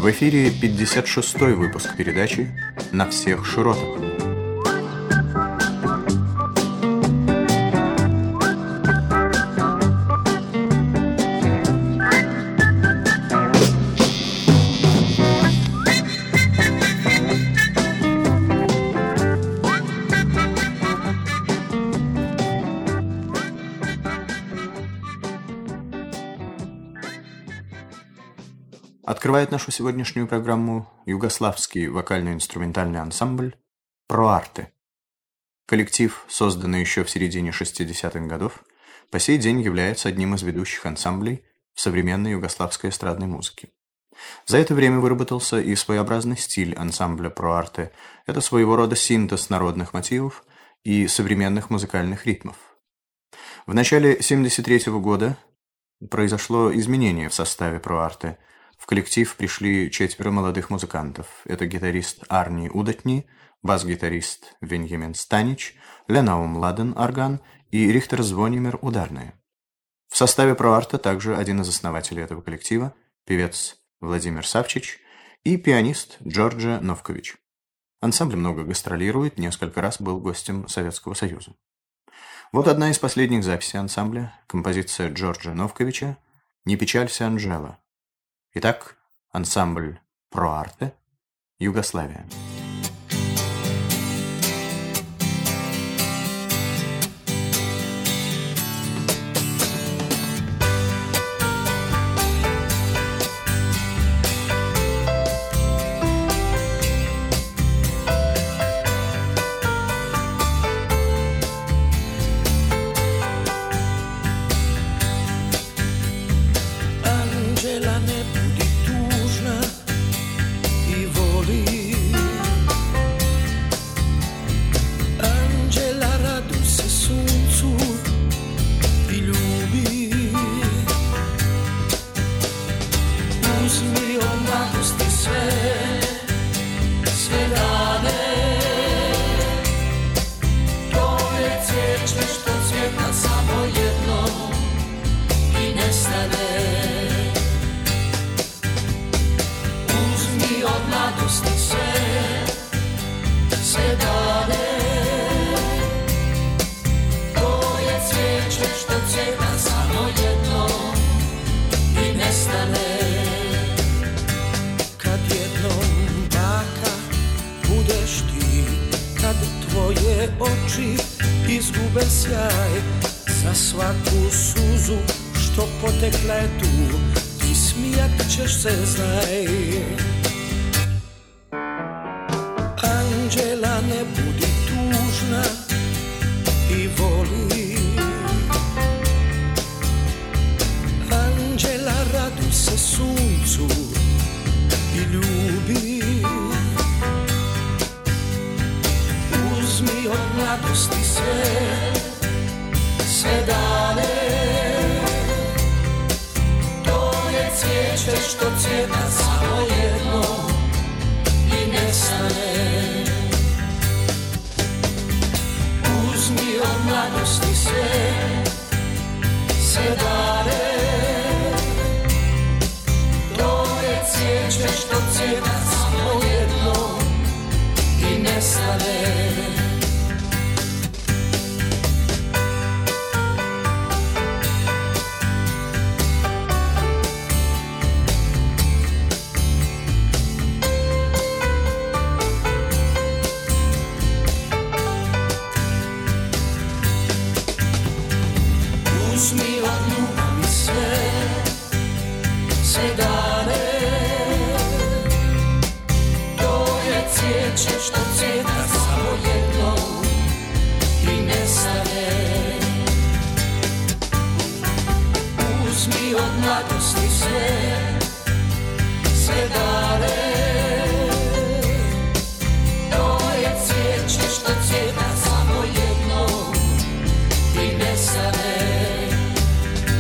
В эфире 56-й выпуск передачи «На всех широтах». Открывает нашу сегодняшнюю программу югославский вокально-инструментальный ансамбль «Проарте». Коллектив, созданный еще в середине 60-х годов, по сей день является одним из ведущих ансамблей в современной югославской эстрадной музыке. За это время выработался и своеобразный стиль ансамбля «Проарте». Это своего рода синтез народных мотивов и современных музыкальных ритмов. В начале 1973 года произошло изменение в составе «Проарте». В коллектив пришли 4 молодых музыкантов. Это гитарист Арни Удатни, бас-гитарист Веньямин Станич, Ленаум Ладен орган и Рихтер Звонимир ударные. В составе «Проарте» также один из основателей этого коллектива, певец Владимир Савчич и пианист Джорджа Новкович. Ансамбль много гастролирует, несколько раз был гостем Советского Союза. Вот одна из последних записей ансамбля, композиция Джорджа Новковича «Не печалься, Анжела». Итак, ансамбль «Проарте», Югославия. Oči izgube sjaj, za svaku suzu što potekla je tu, ti smijat ćeš se, znaj. Anđela, ne budi tužna i voli. Anđela, raduj se suncu i ljubi. Uzmi od mladosti sve dane. To je cvijeće što cvjeta samo jedno i nestane. Uzmi od mladosti sve dane. To je cvijeće što cvjeta samo jedno i nestane. Uzmi od ljubavi sve dane. To je cvijeće što cvjeta samo jedno i nestane. Uzmi od mladosti sve dane. To je cvijeće što cvjeta samo jedno i nestane.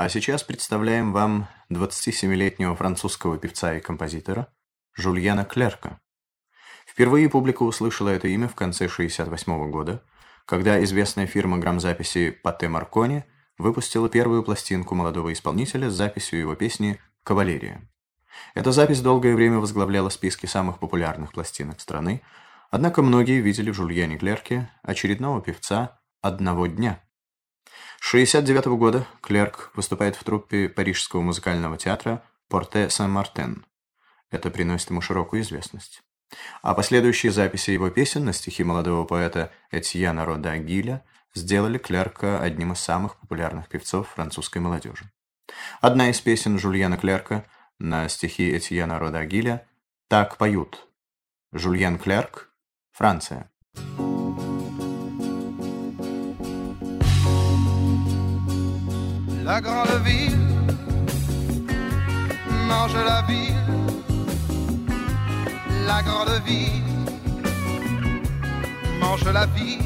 А сейчас представляем вам 27-летнего французского певца и композитора Жюльена Клерка. Впервые публика услышала это имя в конце 1968 года, когда известная фирма грамзаписи Патте Маркони выпустила первую пластинку молодого исполнителя с записью его песни «Кавалерия». Эта запись долгое время возглавляла списки самых популярных пластинок страны, однако многие видели в Жюльене Клерке очередного певца одного дня. С 1969 года Клерк выступает в труппе Парижского музыкального театра «Порте Сен-Мартен». Это приносит ему широкую известность. А последующие записи его песен на стихи молодого поэта Этьена Рода Гиля сделали Клерка одним из самых популярных певцов французской молодежи. Одна из песен Жюльена Клерка на стихи Этьена Рода Гиля так поют: Жюльен Клерк, Франция. La grande ville mange la ville, la grande ville mange la ville.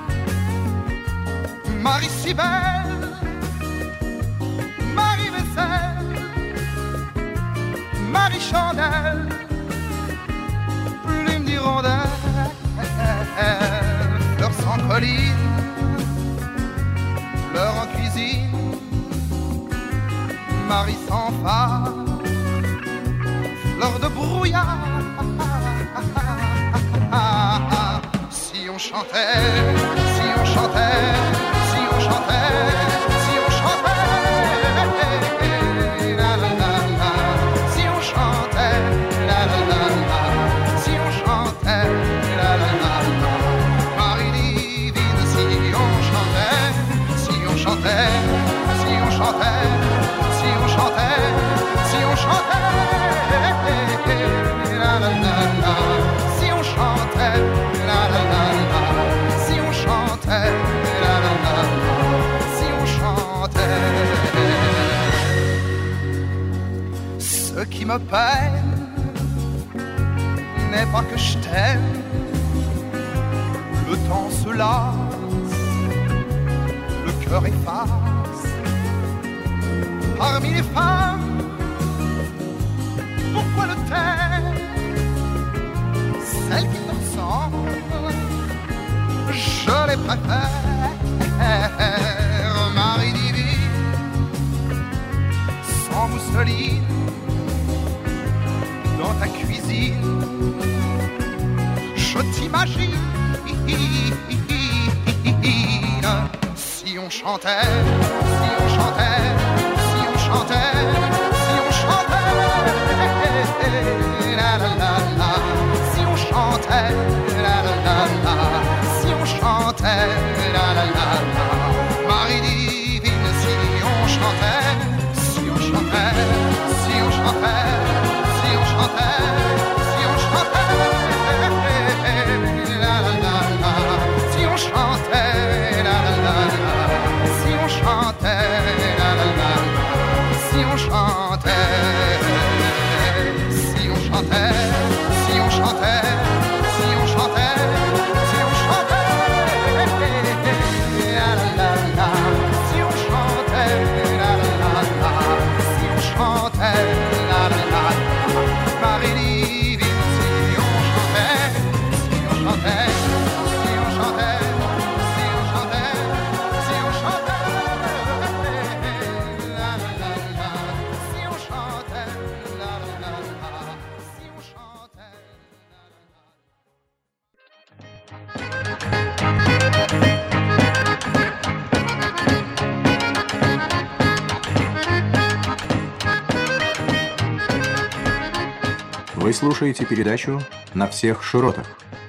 Marie si belle, Marie vaisselle, Marie chandelle, plume d'hirondelle, fleurs sans colline, fleurs en cuisine. Marie sans phare, fleur de brouillard. Si on chantait, si on chantait, si on chantait, si on chantait, la la la la. Si on chantait, la la la la. Si on chantait, la la la la. Marie divine, si on chantait, si on chantait, si on chantait. Si on chantait, si on chantait, la la la la. Si on chantait, la la la la. Si on chantait, la la la la. Si on chantait. Ce qui me peine n'est pas que je t'aime. Le temps se lasse, le cœur efface. Parmi les femmes, pourquoi le taire? Celles qui te ressemblent, je les préfère. Marie divine, sans mousseline, dans ta cuisine, je t'imagine. Si on chantait, si on chantait, si on chantait, la la la la. Si on chantait, la la la la. Si on chantait, la la la la. Marie divine, si on chantait, si on chantait, si on chantait, si on chantait, si on chantait, la la la la. Si on chantait, la la la la. Si on chantait, la la la la. Si on chantait, si on chantait, si on chantait, si on chantait, si on chantait, la la la la. Si on chantait, la la la la. Si on chantait, la la la la. Marie divine, si on chantait, si on chantait, si on chantait, si on chantait, si on chantait, la la la la. Si on chantait, la la la la. Si on chantait, la la la. Вы слушаете передачу «На всех широтах».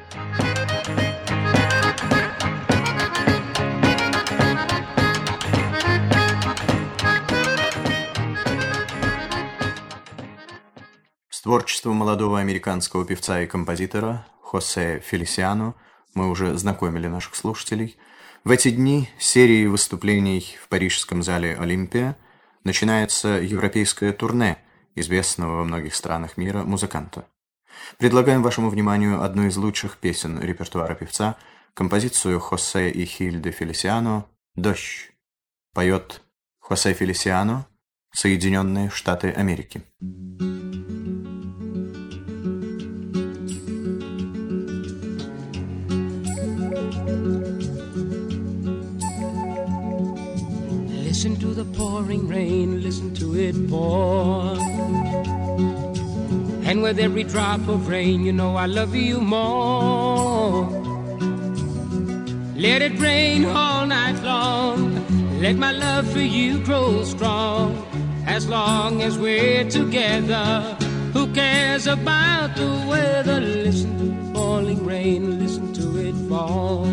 С творчеством молодого американского певца и композитора Хосе Фелисиано мы уже знакомили наших слушателей. В эти дни серии выступлений в парижском зале «Олимпия» начинается европейское турне известного во многих странах мира музыканта. Предлагаем вашему вниманию одну из лучших песен репертуара певца, композицию Хосе и Хильды Фелисиано «Дождь». Поет Хосе Фелисиано, Соединенные Штаты Америки. Listen to the pouring rain, listen to it pour. And with every drop of rain, you know I love you more. Let it rain all night long. Let my love for you grow strong. As long as we're together, who cares about the weather? Listen to the falling rain, listen to it fall.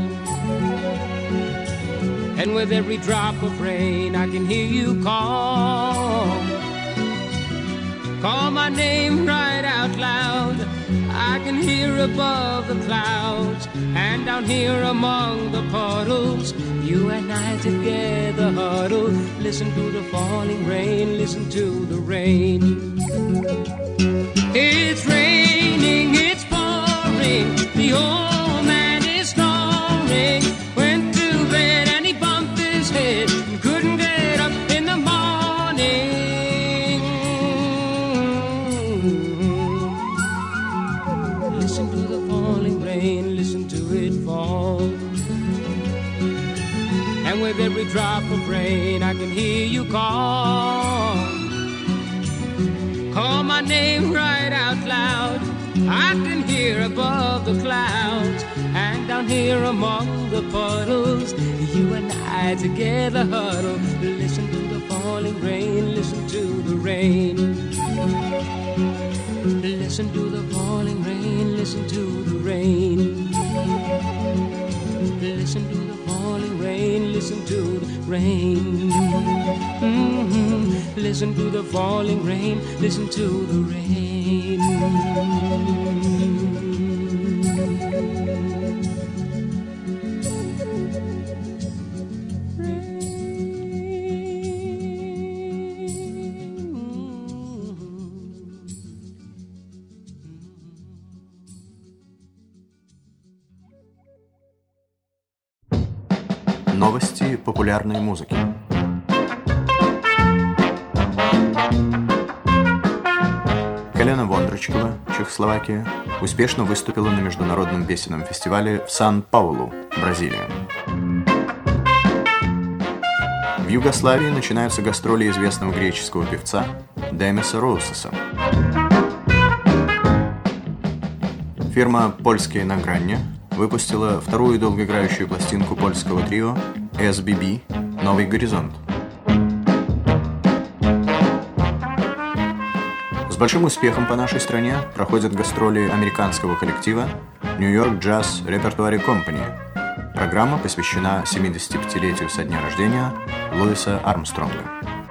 And with every drop of rain, I can hear you call. Call my name right out loud. I can hear above the clouds. And down here among the puddles, you and I together huddle. Listen to the falling rain, listen to the rain. It's raining, it's pouring. The old man is snoring. Went to bed and he bumped his head and couldn't get up in the morning. Listen to the falling rain, listen to it fall. And with every drop of rain, I can hear you call. Call my name right out loud. I can hear above the clouds. And down here among the puddles, you and I together huddle. Listen to the falling rain, listen to the rain. Listen to the falling rain, listen to the rain. Listen to the falling rain, listen to the rain. Mm-hmm. Listen to the falling rain, listen to the rain. Новости популярной музыки. Елена Вондрачкова, Чехословакия, успешно выступила на международном песенном фестивале в Сан-Паулу, Бразилия. В Югославии начинаются гастроли известного греческого певца Демиса Роусеса. Фирма «Польские награнья» выпустила вторую долгоиграющую пластинку польского трио SBB «Новый горизонт». С большим успехом по нашей стране проходят гастроли американского коллектива New York Jazz Repertory Company. Программа посвящена 75-летию со дня рождения Луиса Армстронга.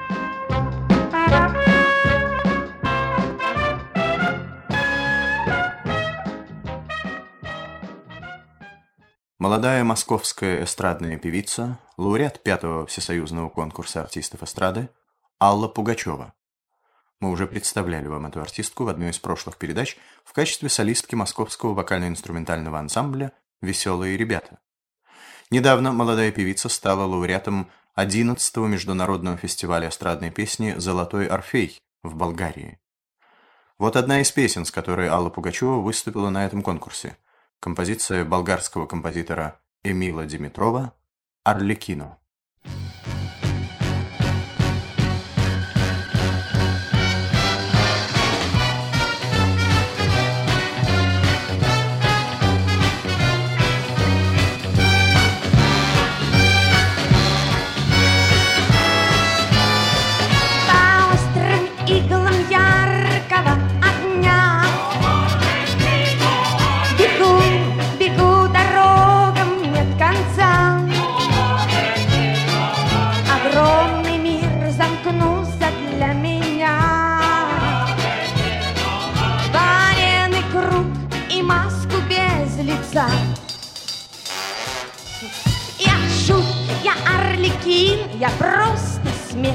Молодая московская эстрадная певица, лауреат 5-го всесоюзного конкурса артистов эстрады Алла Пугачева. Мы уже представляли вам эту артистку в одной из прошлых передач в качестве солистки московского вокально-инструментального ансамбля «Веселые ребята». Недавно молодая певица стала лауреатом 11-го международного фестиваля эстрадной песни «Золотой Орфей» в Болгарии. Вот одна из песен, с которой Алла Пугачева выступила на этом конкурсе. Композиция болгарского композитора Эмила Димитрова «Арлекино». Я шут, я арлекин, я просто смех.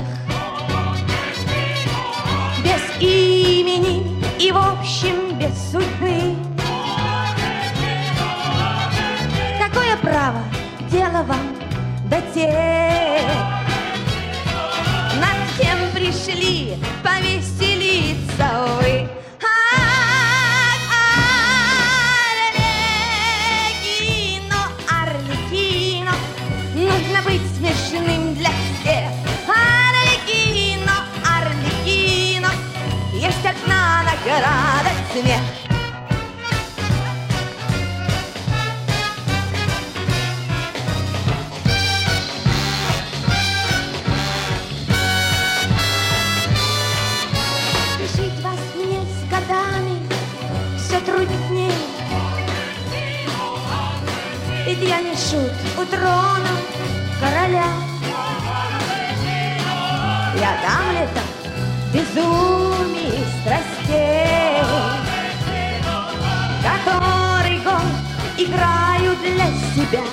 Без имени и в общем без судьбы. Какое право дело вам до тех, пришли повеселиться вы. Арлекино, Арлекино, нужно быть смешным для всех. Арлекино, Арлекино, есть одна награда — смех. Труднее, ведь я не шут у трона короля. Я Гамлетом безумие страстей, который год играю для себя.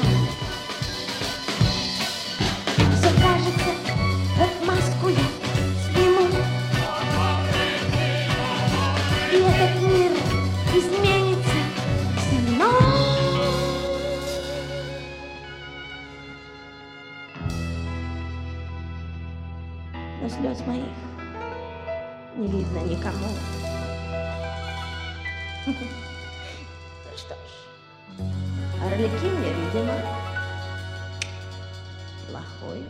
Все кажется, как маску я сниму, и этот мир изменится со мной. Но слез моих не видно никому. Ну что ж, Арлекин я, видимо, плохой.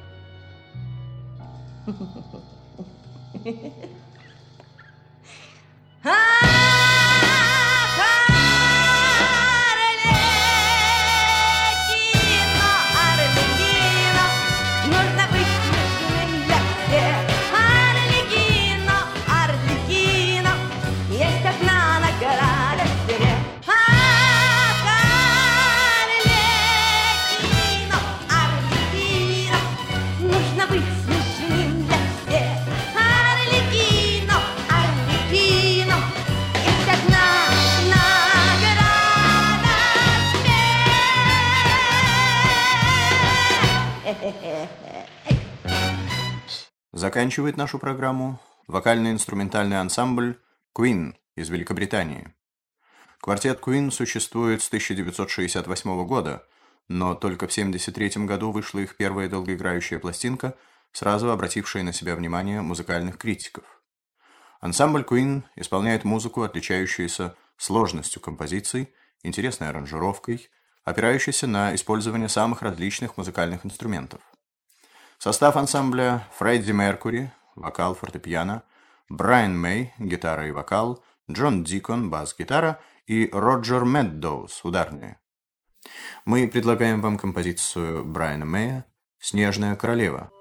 Заканчивает нашу программу вокально-инструментальный ансамбль Queen из Великобритании. Квартет Queen существует с 1968 года, но только в 1973 году вышла их первая долгоиграющая пластинка, сразу обратившая на себя внимание музыкальных критиков. Ансамбль Queen исполняет музыку, отличающуюся сложностью композиций, интересной аранжировкой, опирающейся на использование самых различных музыкальных инструментов. Состав ансамбля: Фредди Меркьюри, вокал, фортепиано, Брайан Мэй, гитара и вокал, Джон Дикон, бас-гитара и Роджер Меддоуз, ударные. Мы предлагаем вам композицию Брайана Мэя «Снежная королева».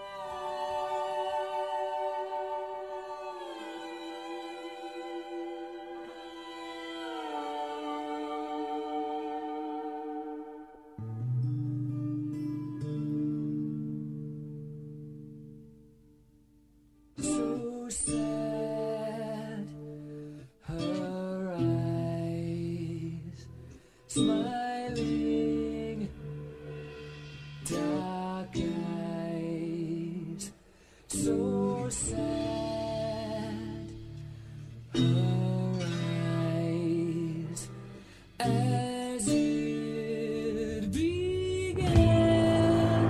Smiling, dark eyes, so sad. Her eyes, as it began.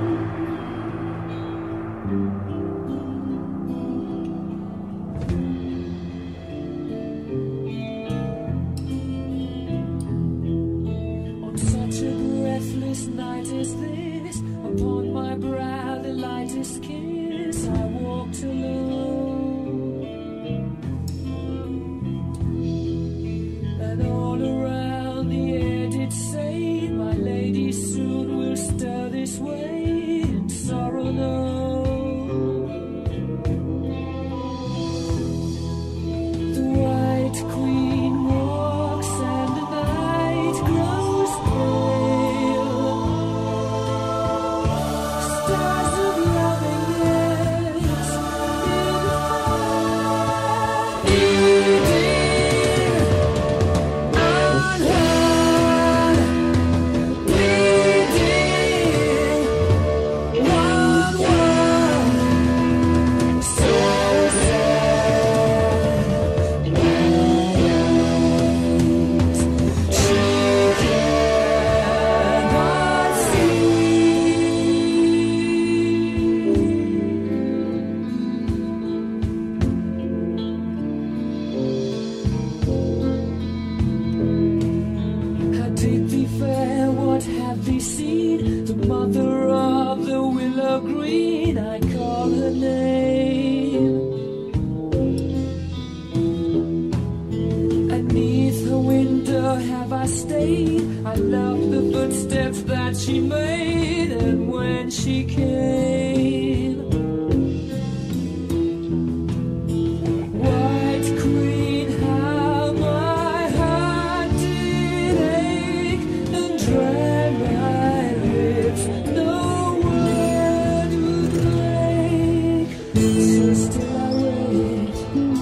Breathless night is this, upon my brow the lightest kiss. I walked alone, and all around the air did say, my lady soon will stir this way, and sorrow knows. The white queen walks and the night grows pale. Stars of loveliness in the fire, bleeding on her, bleeding one word. the mother of the willow green, I call her name. Beneath her window have I stayed, I love the footsteps that she made, and when she came, White Queen, how my heart did ache and dry my lips, no word would break, so still I wait.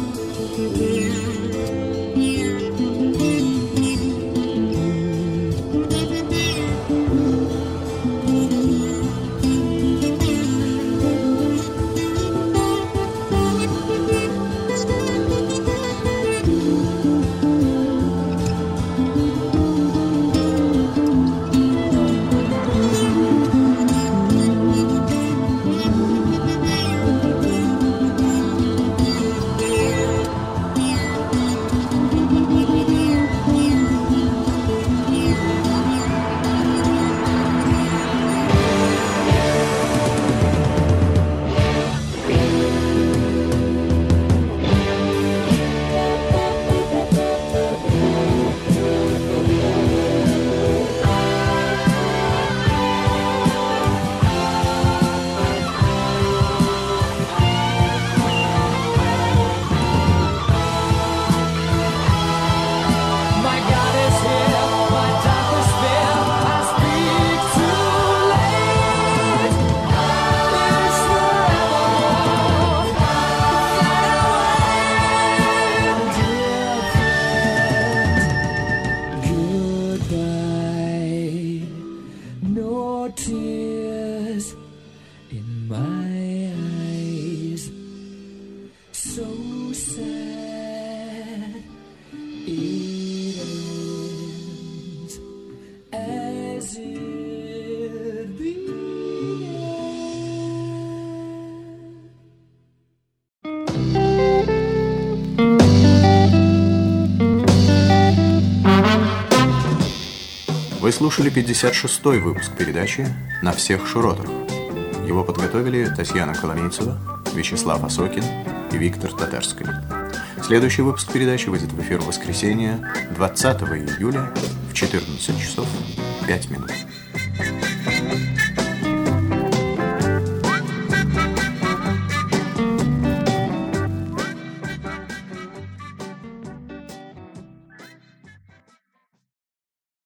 Вы слушали 56-й выпуск передачи «На всех широтах». Его подготовили Татьяна Коломейцева, Вячеслав Осокин и Виктор Татарский. Следующий выпуск передачи выйдет в эфир в воскресенье 20 июля в 14 часов 5 минут.